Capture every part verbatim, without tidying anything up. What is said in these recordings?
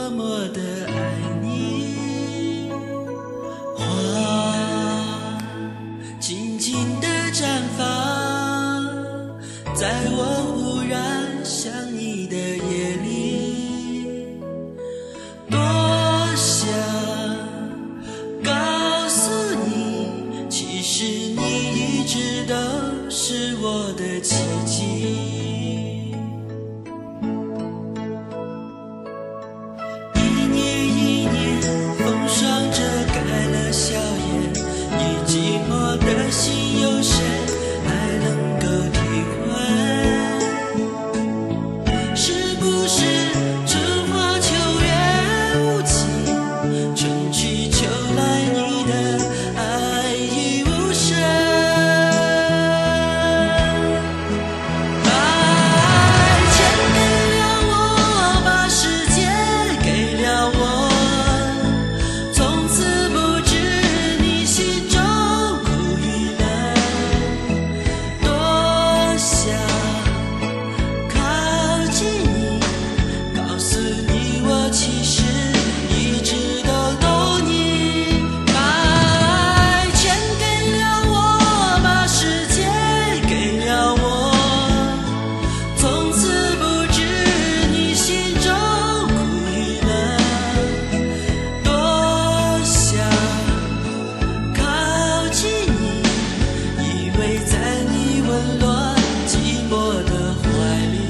多么的爱你。花静静地绽放，在我忽然想你的夜里，多想告诉你，其实你一直都是我的奇迹。一年一年，风霜遮盖了笑颜，你寂寞的心有谁还能够体会？是不是春花秋月无情，春去秋来你的爱已无声？爱钱给了我，把世界给了我，从此不知你心中苦与乐。多想靠近你，告诉你我其实一直都懂你。把爱钱给了我，把世界给了我，从此不知你心中苦与乐。多想靠近你，依偎在你温暖寂寞的怀里。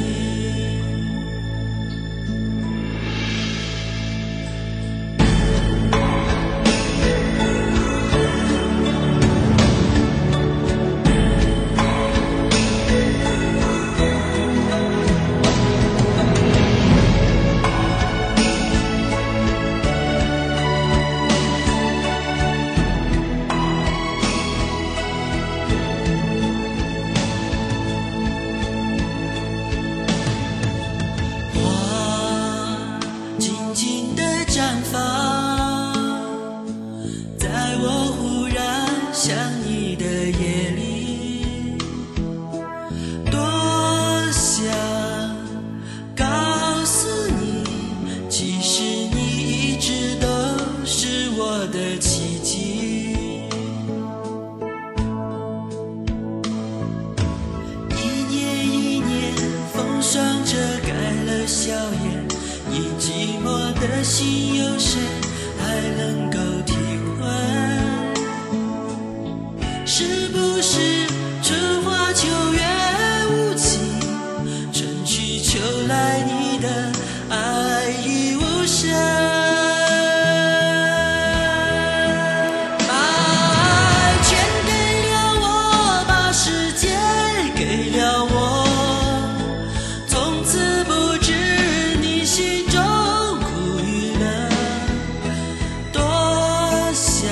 花静静地绽放，在我忽然想你的夜里，多想告诉你，其实你一直都是我的奇迹。一年一年，风霜遮盖了笑颜，你寂寞的心有谁还能够体会？是不是春花秋月无情，春去秋来你的爱已无声？把爱钱给了我，把世界给了我，从此不知你心中苦与乐。多想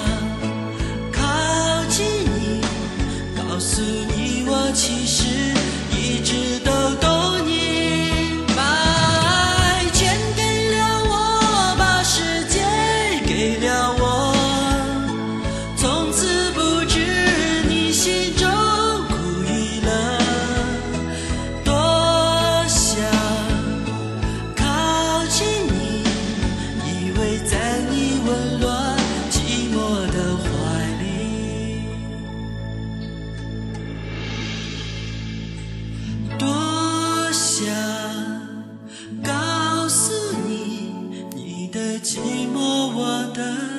靠近你，告诉你我其实一直都懂你。把爱钱给了我，把世界给了我，从此不知你心中苦与乐。多想靠近你，依偎在你温暖寂寞的怀里。多想告诉你，你的寂寞，我的